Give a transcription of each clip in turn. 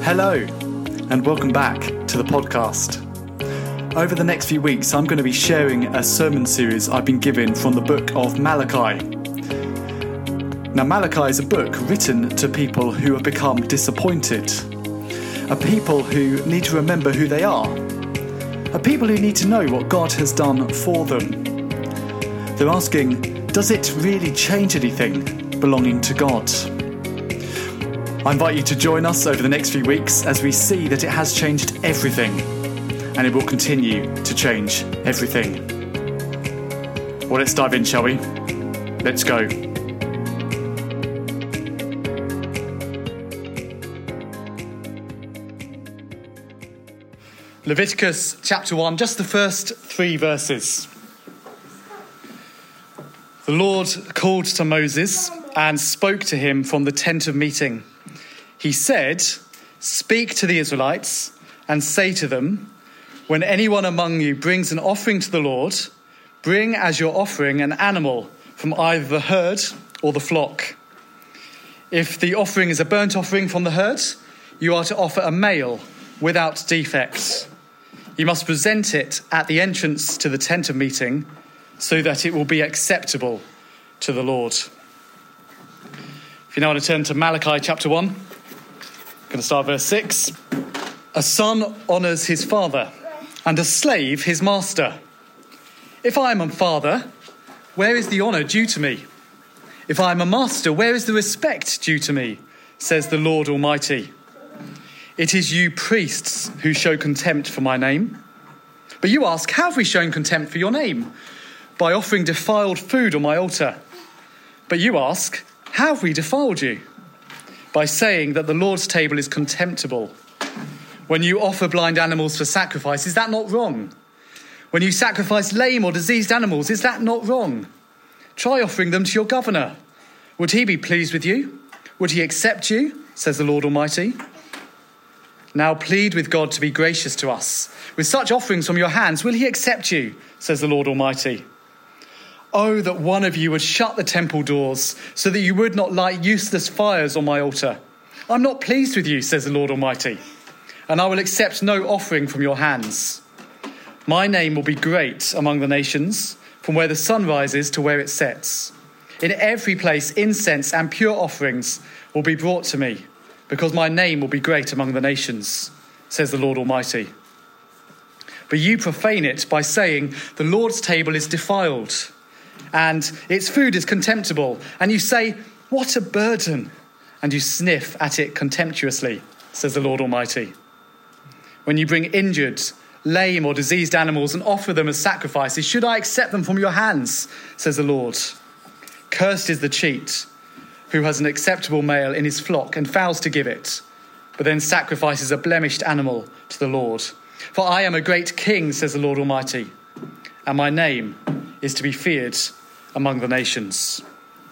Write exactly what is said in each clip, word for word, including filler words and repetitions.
Hello, and welcome back to the podcast. Over the next few weeks, I'm going to be sharing a sermon series I've been given from the book of Malachi. Now, Malachi is a book written to people who have become disappointed, a people who need to remember who they are, a people who need to know what God has done for them. They're asking, does it really change anything belonging to God? I invite you to join us over the next few weeks as we see that it has changed everything, and it will continue to change everything. Well, let's dive in, shall we? Let's go. Leviticus chapter one, just the first three verses. The Lord called to Moses and spoke to him from the tent of meeting. He said, "Speak to the Israelites and say to them, when anyone among you brings an offering to the Lord, bring as your offering an animal from either the herd or the flock. If the offering is a burnt offering from the herd, you are to offer a male without defect. You must present it at the entrance to the tent of meeting so that it will be acceptable to the Lord." If you now want to turn to Malachi chapter one, I'm going to start verse six. "A son honours his father, and a slave his master. If I am a father, where is the honour due to me? If I am a master, where is the respect due to me? Says the Lord Almighty. It is you priests who show contempt for my name. But you ask, how have we shown contempt for your name? By offering defiled food on my altar. But you ask, how have we defiled you? By saying that the Lord's table is contemptible. When you offer blind animals for sacrifice, is that not wrong? When you sacrifice lame or diseased animals, is that not wrong? Try offering them to your governor. Would he be pleased with you? Would he accept you? Says the Lord Almighty. Now plead with God to be gracious to us. With such offerings from your hands, will he accept you? Says the Lord Almighty. Oh, that one of you would shut the temple doors so that you would not light useless fires on my altar. I'm not pleased with you, says the Lord Almighty, and I will accept no offering from your hands. My name will be great among the nations, from where the sun rises to where it sets. In every place, incense and pure offerings will be brought to me, because my name will be great among the nations, says the Lord Almighty. But you profane it by saying, the Lord's table is defiled, and its food is contemptible. And you say, what a burden. And you sniff at it contemptuously, says the Lord Almighty. When you bring injured, lame or diseased animals and offer them as sacrifices, should I accept them from your hands, says the Lord. Cursed is the cheat who has an acceptable male in his flock and fails to give it, but then sacrifices a blemished animal to the Lord. For I am a great king, says the Lord Almighty, and my name is to be feared among the nations.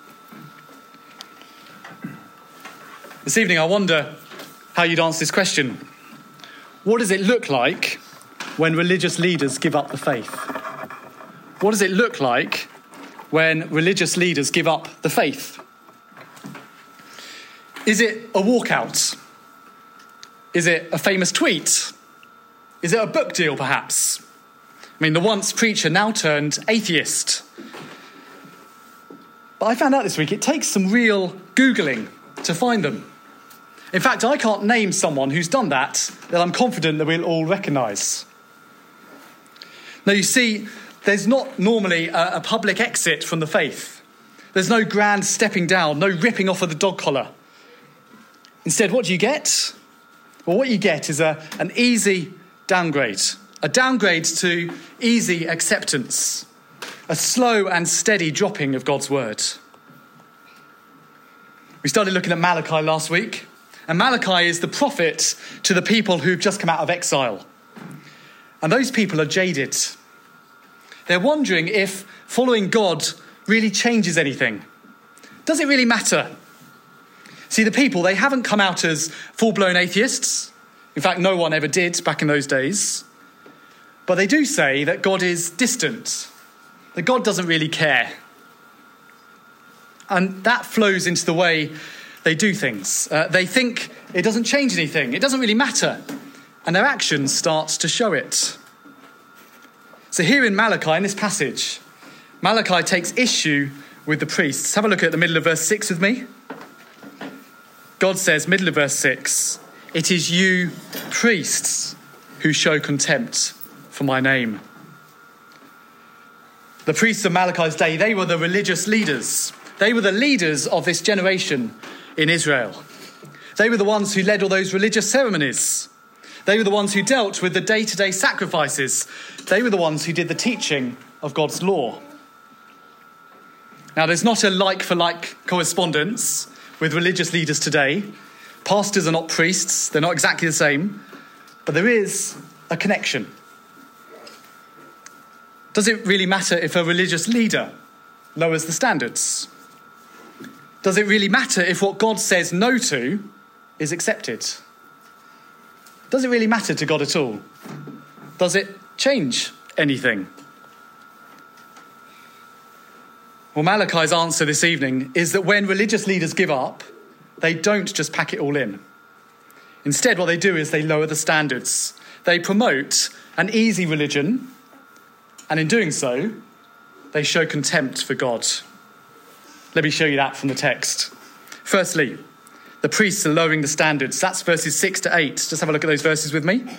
This evening, I wonder how you'd answer this question. What does it look like when religious leaders give up the faith? What does it look like when religious leaders give up the faith? Is it a walkout? Is it a famous tweet? Is it a book deal, perhaps? I mean, the once preacher now turned atheist. But I found out this week it takes some real Googling to find them. In fact, I can't name someone who's done that that I'm confident that we'll all recognise. Now, you see, there's not normally a, a public exit from the faith. There's no grand stepping down, no ripping off of the dog collar. Instead, what do you get? Well, what you get is a, an easy downgrade. A downgrade to easy acceptance. A slow and steady dropping of God's word. We started looking at Malachi last week. And Malachi is the prophet to the people who've just come out of exile. And those people are jaded. They're wondering if following God really changes anything. Does it really matter? See, the people, they haven't come out as full-blown atheists. In fact, no one ever did back in those days. But they do say that God is distant, that God doesn't really care. And that flows into the way they do things. Uh, they think it doesn't change anything. It doesn't really matter. And their actions start to show it. So here in Malachi, in this passage, Malachi takes issue with the priests. Have a look at the middle of verse six with me. God says, middle of verse six, "It is you priests who show contempt for my name." The priests of Malachi's day, they were the religious leaders. They were the leaders of this generation in Israel. They were the ones who led all those religious ceremonies. They were the ones who dealt with the day-to-day sacrifices. They were the ones who did the teaching of God's law. Now, there's not a like-for-like correspondence with religious leaders today. Pastors are not priests. They're not exactly the same. But there is a connection. Does it really matter if a religious leader lowers the standards? Does it really matter if what God says no to is accepted? Does it really matter to God at all? Does it change anything? Well, Malachi's answer this evening is that when religious leaders give up, they don't just pack it all in. Instead, what they do is they lower the standards. They promote an easy religion, and in doing so, they show contempt for God. Let me show you that from the text. Firstly, the priests are lowering the standards. That's verses six to eight. Just have a look at those verses with me.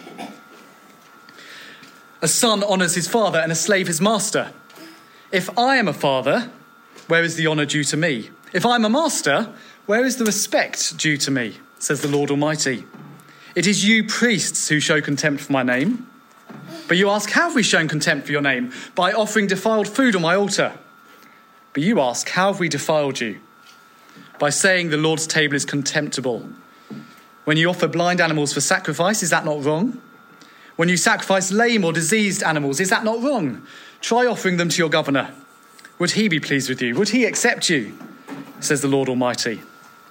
"A son honours his father and a slave his master. If I am a father, where is the honour due to me? If I am a master, where is the respect due to me? Says the Lord Almighty. It is you priests who show contempt for my name. But you ask, how have we shown contempt for your name? By offering defiled food on my altar. But you ask, how have we defiled you? By saying the Lord's table is contemptible. When you offer blind animals for sacrifice, is that not wrong? When you sacrifice lame or diseased animals, is that not wrong? Try offering them to your governor. Would he be pleased with you? Would he accept you? Says the Lord Almighty.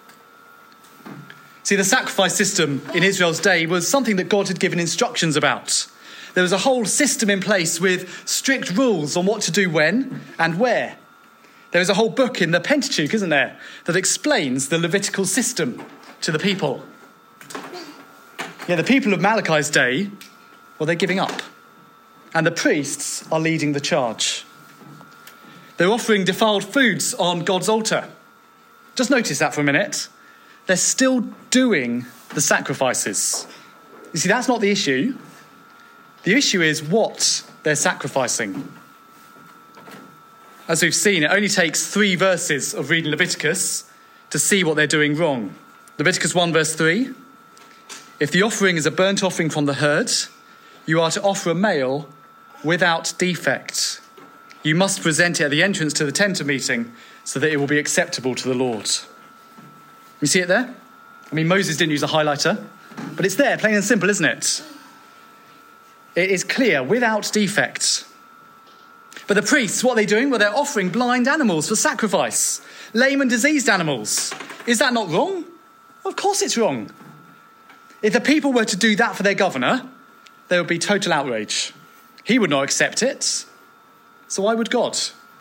See, the sacrifice system in Israel's day was something that God had given instructions about. There was a whole system in place with strict rules on what to do when and where. There is a whole book in the Pentateuch, isn't there, that explains the Levitical system to the people. Yeah, the people of Malachi's day, well, they're giving up. And the priests are leading the charge. They're offering defiled foods on God's altar. Just notice that for a minute. They're still doing the sacrifices. You see, that's not the issue. The issue is what they're sacrificing. As we've seen, it only takes three verses of reading Leviticus to see what they're doing wrong. Leviticus one verse three. If the offering is a burnt offering from the herd, you are to offer a male without defect. You must present it at the entrance to the tent of meeting so that it will be acceptable to the Lord. You see it there? I mean, Moses didn't use a highlighter, but it's there, plain and simple, isn't it? It is clear, without defect. But the priests, what are they doing? Well, they're offering blind animals for sacrifice. Lame and diseased animals. Is that not wrong? Well, of course it's wrong. If the people were to do that for their governor, there would be total outrage. He would not accept it. So why would God?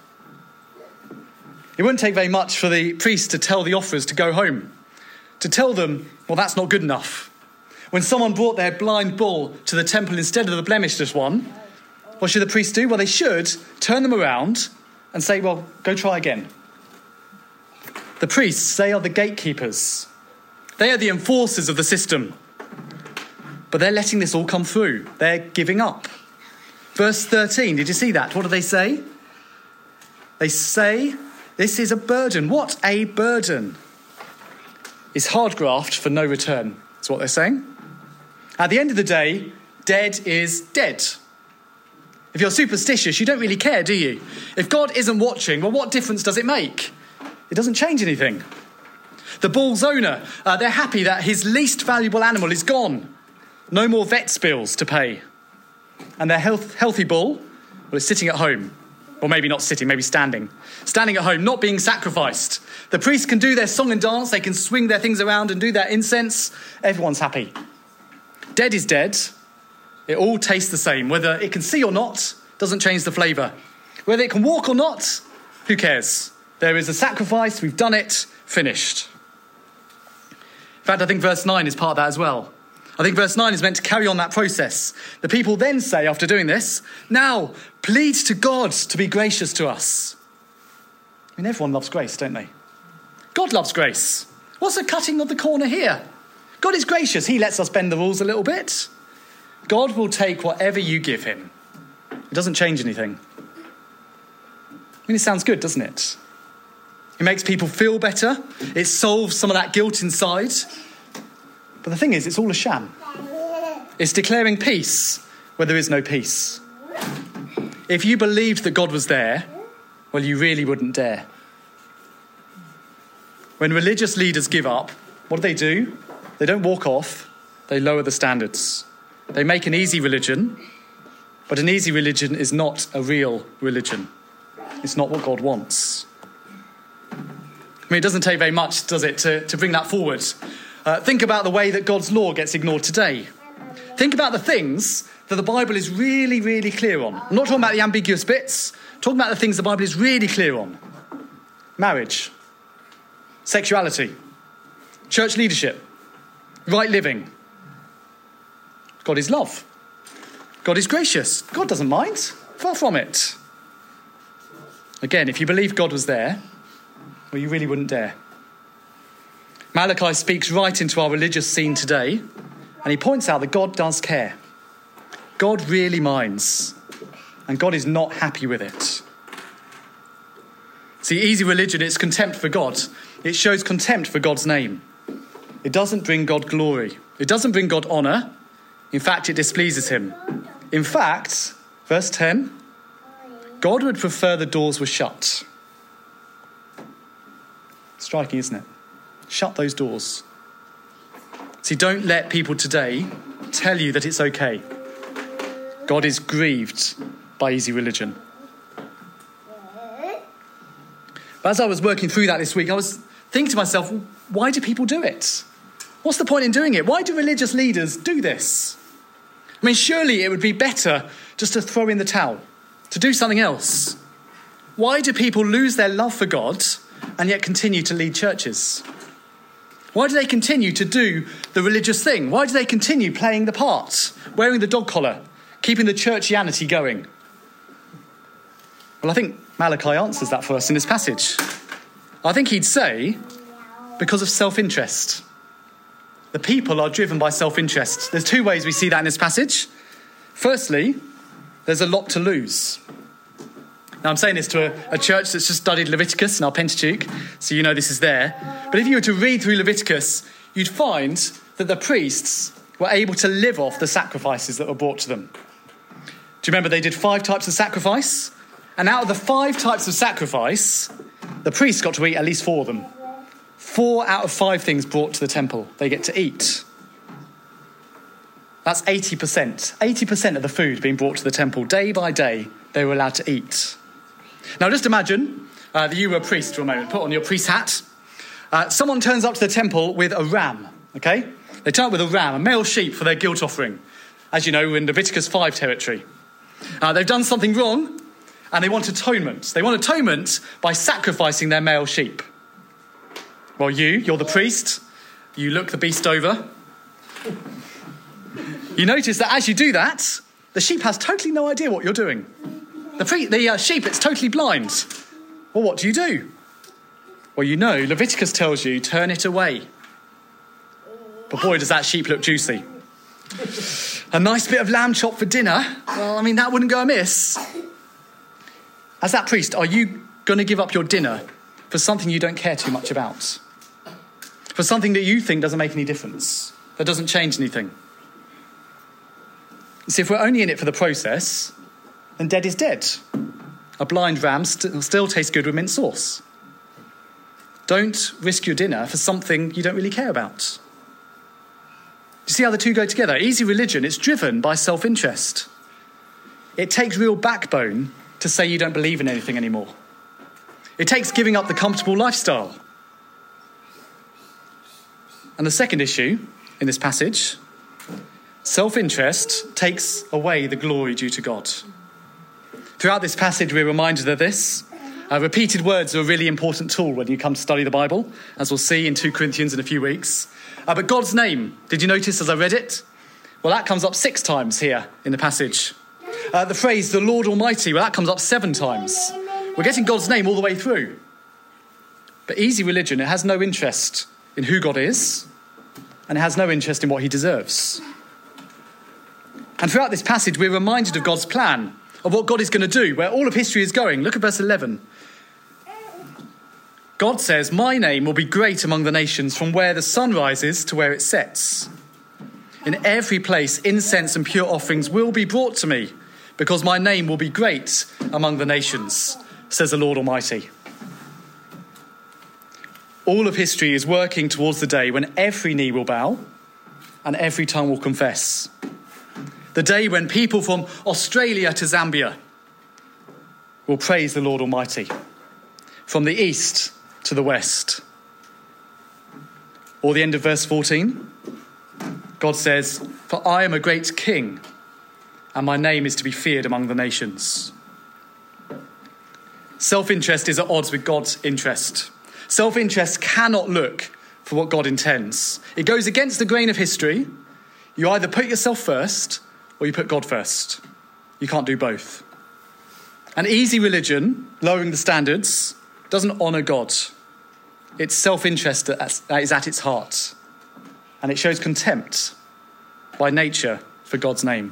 It wouldn't take very much for the priest to tell the offerers to go home. To tell them, well, that's not good enough. When someone brought their blind bull to the temple instead of the blemishless one, what should the priest do? Well, they should turn them around and say, well, go try again. The priests, they are the gatekeepers. They are the enforcers of the system. But they're letting this all come through. They're giving up. Verse thirteen, did you see that? What do they say? They say, this is a burden. What a burden. It's hard graft for no return. That's what they're saying. At the end of the day, dead is dead. If you're superstitious, you don't really care, do you? If God isn't watching, well, what difference does it make? It doesn't change anything. The bull's owner, uh, they're happy that his least valuable animal is gone. No more vet's bills to pay. And their health, healthy bull, well, it's sitting at home. Or maybe not sitting, maybe standing. Standing at home, not being sacrificed. The priests can do their song and dance. They can swing their things around and do their incense. Everyone's happy. Dead is dead. It all tastes the same. Whether it can see or not, doesn't change the flavour. Whether it can walk or not, who cares? There is a sacrifice. We've done it. Finished. fact, I think verse nine is part of that as well. I think verse nine is meant to carry on that process. The people then say, after doing this, now plead to God to be gracious to us. I mean, everyone loves grace, don't they? God loves grace. What's the cutting of the corner here? God is gracious. He lets us bend the rules a little bit. God will take whatever you give him. It doesn't change anything. I mean, it sounds good, doesn't it? It makes people feel better. It solves some of that guilt inside. But the thing is, it's all a sham. It's declaring peace where there is no peace. If you believed that God was there, well, you really wouldn't dare. When religious leaders give up, what do they do? They don't walk off. They lower the standards. They make an easy religion, but an easy religion is not a real religion. It's not what God wants. I mean, it doesn't take very much, does it, to, to bring that forward. Uh, think about the way that God's law gets ignored today. Think about the things that the Bible is really, really clear on. I'm not talking about the ambiguous bits. I'm talking about the things the Bible is really clear on. Marriage, sexuality, church leadership, right living. God is love. God is gracious. God doesn't mind. Far from it. Again, if you believe God was there, well, you really wouldn't dare. Malachi speaks right into our religious scene today, and he points out that God does care. God really minds, and God is not happy with it. See, easy religion is contempt for God. It shows contempt for God's name. It doesn't bring God glory. It doesn't bring God honour. In fact, it displeases him. In fact, verse ten, God would prefer the doors were shut. Striking, isn't it? Shut those doors. See, don't let people today tell you that it's okay. God is grieved by easy religion. But as I was working through that this week, I was thinking to myself, why do people do it? What's the point in doing it? Why do religious leaders do this? I mean, surely it would be better just to throw in the towel, to do something else. Why do people lose their love for God and yet continue to lead churches? Why do they continue to do the religious thing? Why do they continue playing the part, wearing the dog collar, keeping the churchianity going? Well, I think Malachi answers that for us in this passage. I think he'd say, because of self-interest. The people are driven by self-interest. There's two ways we see that in this passage. Firstly, there's a lot to lose. Now, I'm saying this to a, a church that's just studied Leviticus in our Pentateuch, so you know this is there. But if you were to read through Leviticus, you'd find that the priests were able to live off the sacrifices that were brought to them. Do you remember they did five types of sacrifice? And out of the five types of sacrifice, the priests got to eat at least four of them. Four out of five things brought to the temple, they get to eat. That's eighty percent. eighty percent of the food being brought to the temple, day by day, they were allowed to eat. Now, just imagine uh, that you were a priest for a moment. Put on your priest hat. Uh, someone turns up to the temple with a ram, okay? They turn up with a ram, a male sheep for their guilt offering. As you know, we're in Leviticus five territory. Uh, they've done something wrong, and they want atonement. They want atonement by sacrificing their male sheep. Well, you, you're the priest. You look the beast over. You notice that as you do that, the sheep has totally no idea what you're doing. The, pre- the uh, sheep, it's totally blind. Well, what do you do? Well, you know, Leviticus tells you, turn it away. But boy, does that sheep look juicy. A nice bit of lamb chop for dinner. Well, I mean, that wouldn't go amiss. As that priest, are you going to give up your dinner for something you don't care too much about? For something that you think doesn't make any difference, that doesn't change anything? See, if we're only in it for the process, then dead is dead. A blind ram st- still tastes good with mint sauce. Don't risk your dinner for something you don't really care about. Do you see how the two go together? Easy religion, it's driven by self-interest. It takes real backbone to say you don't believe in anything anymore. It takes giving up the comfortable lifestyle. And the second issue in this passage, self-interest takes away the glory due to God. Throughout this passage, we're reminded of this. Uh, repeated words are a really important tool when you come to study the Bible, as we'll see in Second Corinthians in a few weeks. Uh, but God's name, did you notice as I read it? Well, that comes up six times here in the passage. Uh, the phrase, the Lord Almighty, well, that comes up seven times. We're getting God's name all the way through. But easy religion, it has no interest in who God is, and it has no interest in what he deserves. And throughout this passage, we're reminded of God's plan, of what God is going to do, where all of history is going. Look at verse eleven. God says, my name will be great among the nations, from where the sun rises to where it sets. In every place, incense and pure offerings will be brought to me, because my name will be great among the nations, says the Lord Almighty. All of history is working towards the day when every knee will bow and every tongue will confess. The day when people from Australia to Zambia will praise the Lord Almighty, from the east to the west. Or the end of verse fourteen, God says, for I am a great king, and my name is to be feared among the nations. Self-interest is at odds with God's interest. Self-interest cannot look for what God intends. It goes against the grain of history. You either put yourself first or you put God first. You can't do both. An easy religion, lowering the standards, doesn't honour God. It's self-interest that is at its heart. And it shows contempt by nature for God's name.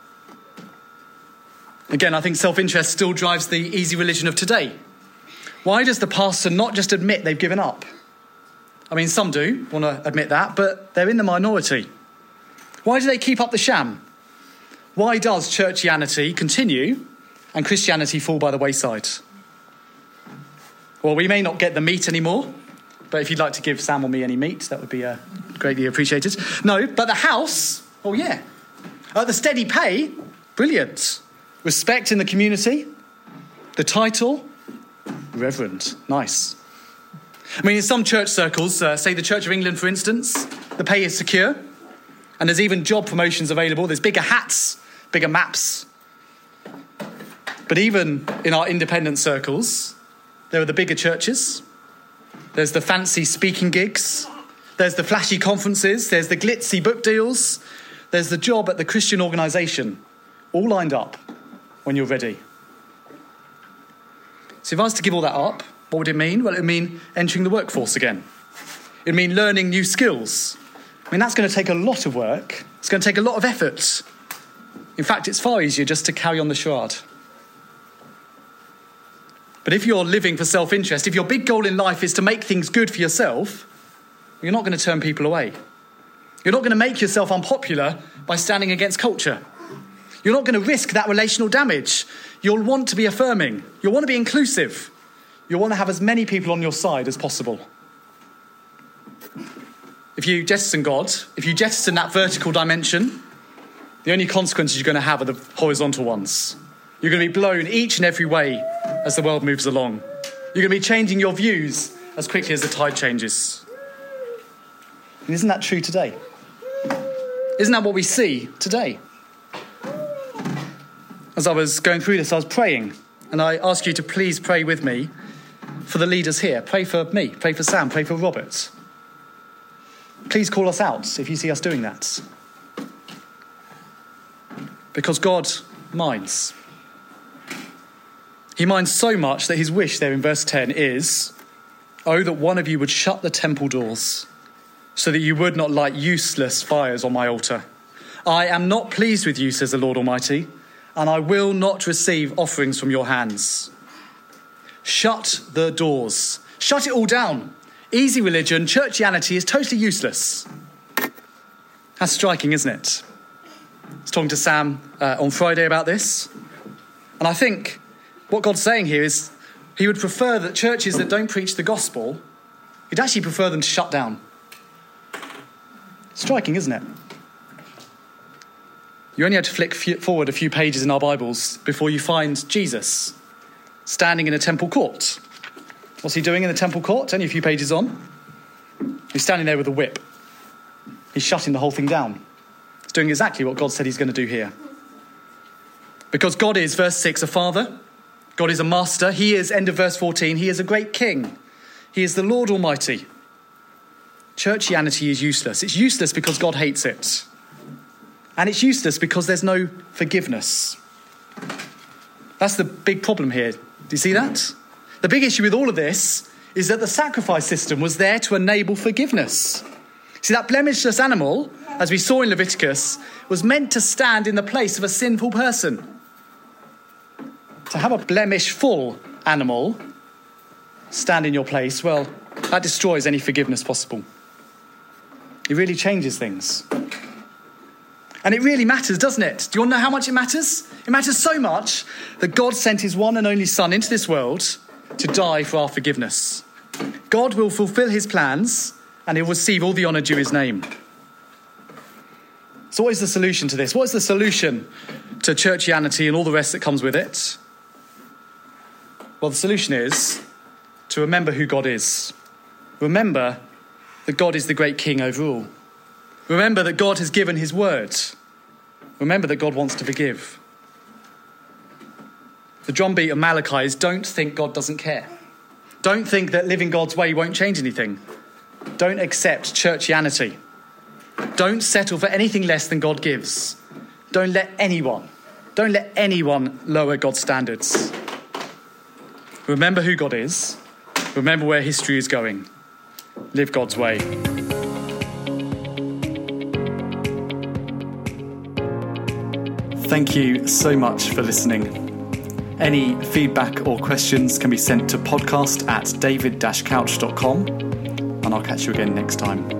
Again, I think self-interest still drives the easy religion of today. Why does the pastor not just admit they've given up? I mean, some do want to admit that, but they're in the minority. Why do they keep up the sham? Why does churchianity continue and Christianity fall by the wayside? Well, we may not get the meat anymore, but if you'd like to give Sam or me any meat, that would be uh, greatly appreciated. No, but the house, oh yeah. Uh, the steady pay, brilliant. Respect in the community, the title, Reverend, nice. I mean, in some church circles, uh, say the Church of England, for instance, the pay is secure, and there's even job promotions available. There's bigger hats, bigger maps. But even in our independent circles, there are the bigger churches. There's the fancy speaking gigs. There's the flashy conferences. There's the glitzy book deals. There's the job at the Christian organisation, all lined up when you're ready. So if I was to give all that up, what would it mean? Well, it would mean entering the workforce again. It would mean learning new skills. I mean, that's going to take a lot of work. It's going to take a lot of effort. In fact, it's far easier just to carry on the charade. But if you're living for self-interest, if your big goal in life is to make things good for yourself, you're not going to turn people away. You're not going to make yourself unpopular by standing against culture. You're not going to risk that relational damage. You'll want to be affirming. You'll want to be inclusive. You'll want to have as many people on your side as possible. If you jettison God, if you jettison that vertical dimension, the only consequences you're going to have are the horizontal ones. You're going to be blown each and every way as the world moves along. You're going to be changing your views as quickly as the tide changes. And isn't that true today? Isn't that what we see today? As I was going through this, I was praying, and I ask you to please pray with me for the leaders here. Pray for me, pray for Sam, pray for Robert. Please call us out if you see us doing that. Because God minds. He minds so much that his wish there in verse ten is, oh, that one of you would shut the temple doors so that you would not light useless fires on my altar. I am not pleased with you, says the Lord Almighty, and I will not receive offerings from your hands. Shut the doors. Shut it all down. Easy religion, churchianity is totally useless. That's striking, isn't it? I was talking to Sam uh, on Friday about this. And I think what God's saying here is he would prefer that churches that don't preach the gospel, he'd actually prefer them to shut down. Striking, isn't it? You only have to flick forward a few pages in our Bibles before you find Jesus standing in a temple court. What's he doing in the temple court? Only a few pages on. He's standing there with a whip. He's shutting the whole thing down. He's doing exactly what God said he's going to do here. Because God is, verse six, a father. God is a master. He is, end of verse fourteen, he is a great king. He is the Lord Almighty. Churchianity is useless. It's useless because God hates it. And it's useless because there's no forgiveness. That's the big problem here. Do you see that? The big issue with all of this is that the sacrifice system was there to enable forgiveness. See, that blemishless animal, as we saw in Leviticus, was meant to stand in the place of a sinful person. To have a blemish-full animal stand in your place, well, that destroys any forgiveness possible. It really changes things. And it really matters, doesn't it? Do you want to know how much it matters? It matters so much that God sent his one and only Son into this world to die for our forgiveness. God will fulfill his plans and he'll receive all the honour due his name. So what is the solution to this? What is the solution to churchianity and all the rest that comes with it? Well, the solution is to remember who God is. Remember that God is the great king over all. Remember that God has given his word. Remember that God wants to forgive. The drumbeat of Malachi is don't think God doesn't care. Don't think that living God's way won't change anything. Don't accept churchianity. Don't settle for anything less than God gives. Don't let anyone, don't let anyone lower God's standards. Remember who God is. Remember where history is going. Live God's way. Thank you so much for listening. Any feedback or questions can be sent to podcast at david dash couch dot com, and I'll catch you again next time.